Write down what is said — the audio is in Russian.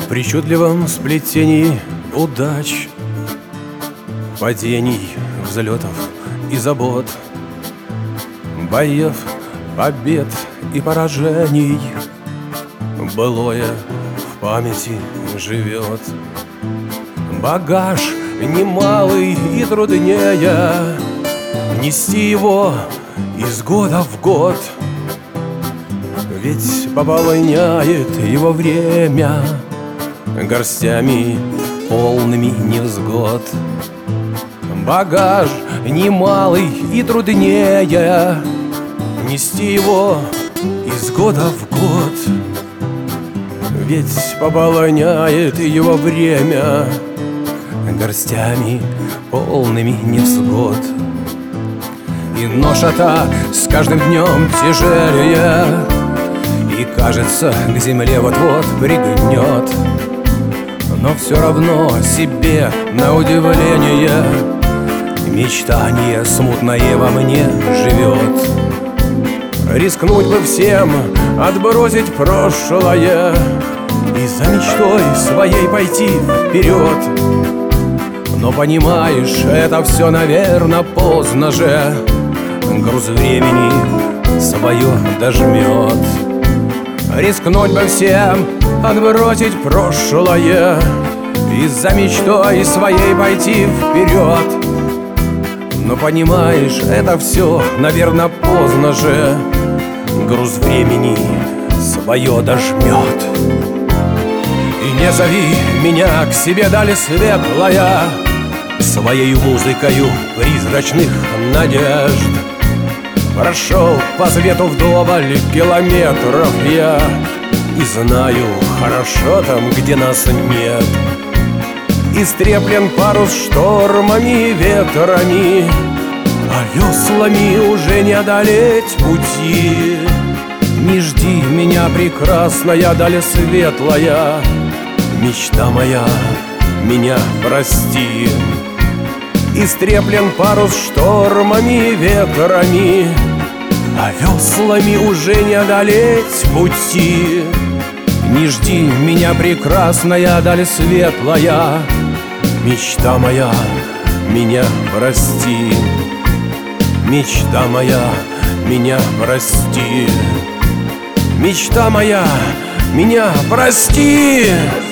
причудливом сплетении удач, падений, взлетов и забот, боев, побед и поражений, былое в памяти живет. Багаж немалый и труднее нести его из года в год, ведь пополняет его время горстями полными невзгод. Багаж немалый и труднее нести его из года в год, ведь пополняет его время горстями полными невзгод. И ноша-то с каждым днем тяжелее, и кажется, к земле вот-вот пригнет. Но все равно себе на удивление мечтание смутное во мне живет. Рискнуть бы всем, отбросить прошлое и за мечтой своей пойти вперед. Но понимаешь, это все, наверно, поздно же. Груз времени свое дожмет. Рискнуть бы всем, отбросить прошлое и за мечтой своей пойти вперед. Но понимаешь, это все, наверно, поздно же. Груз времени свое дожмет. И не зови меня к себе, даль светлая, своей музыкою призрачных надежд. Прошел по свету вдоволь километров я, и знаю хорошо там, где нас нет. Истреплен парус штормами и ветрами, а веслами уже не одолеть пути. Не жди меня, прекрасная даль светлая, мечта моя, меня прости. Истреплен парус штормами и ветрами, а веслами уже не одолеть пути. Не жди меня, прекрасная даль светлая, мечта моя, меня прости. Мечта моя, меня прости. Мечта моя, меня прости.